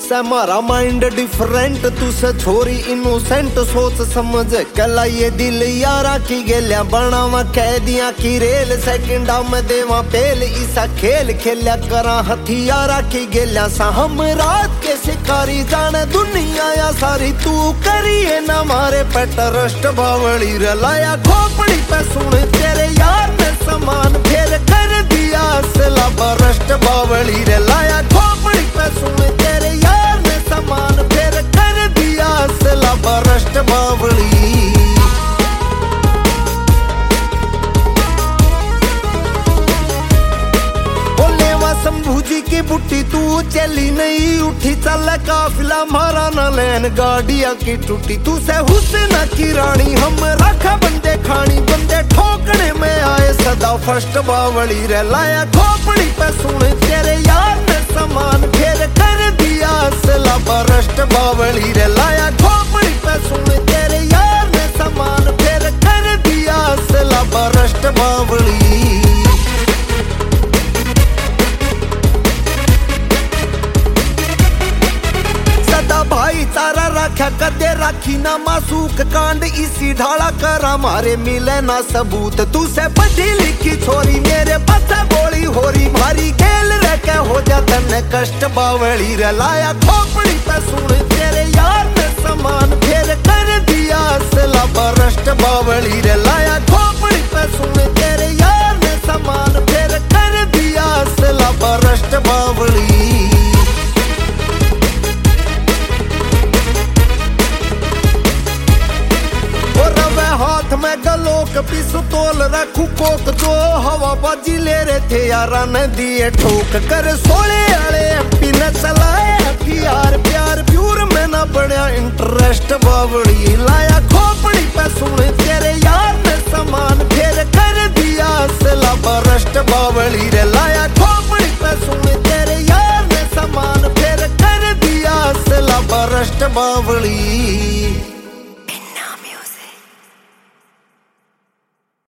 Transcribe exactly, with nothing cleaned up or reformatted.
से मारा mind different तुसे छोरी इनोसेंट सोच समझ कला ये दिल यारा की गेलिया बनावा कैदियां की रेल सेकंडा में देवा पेल इसा खेल खेलिया करा हथियारा की गेलिया सा हम रात के शिकारी जाने दुनिया या सारी तू करिए ना मारे पे ट्रस्ट बावली रलाया खोपड़ी पे सुन तेरे यार ने समान फेर कर दिया असला बरस्ट बावली रलाया खोपड़ी पे सुन तेरे यार ने समान फेर कर दिया असला बरस्ट बावली शंभू जी की बुट्टी तू चली नहीं उठी चल काफिला मारा न लैन गाड़िया की टूटी तू से हुस्न की रानी हम रखा बंदे खानी बंदे ठोकने में आए सदा फर्स्ट बावली रे लाया खोपड़ी पे सुन तेरे यार ने समान फेर कर दिया असला बरस्ट बावली रे लाया खोपड़ी पे सुन तेरे यार ने समान फेर कर दिया असला बरस्ट बावली भाईचारा रखा कदे राखी ना मासूक कांड इसी ढाला करा मारे मिले ना सबूत तू से पढ़ी लिखी छोरी मेरे पता बोली होरी भारी खेल रह के हो जाता न कष्ट बावली रे लाया खोपड़ी पे सुन तेरे यार ने समान फेर कर दिया असला बरस्ट बावली रे लाया खोपड़ी पे सुन तेरे यार ने समान फेर कर दिया असला बरस्ट बावली हाथ में गलोक पिस्तौल रखू कोक जो हवा बाजी ले रहे थे यारा ने दिए ठोक कर सोले आले एमपी न चलाए हथियार प्यार प्यूर में न बढ़िया इंटरेस्ट बावड़ी लाया खोपड़ी पे सुन तेरे यार ने समान फेर कर दिया असला बरस्ट बावड़ी रे लाया खोपड़ी पे सुन तेरे यार ने समान फेर कर दिया असला बरस्ट बावड़ी।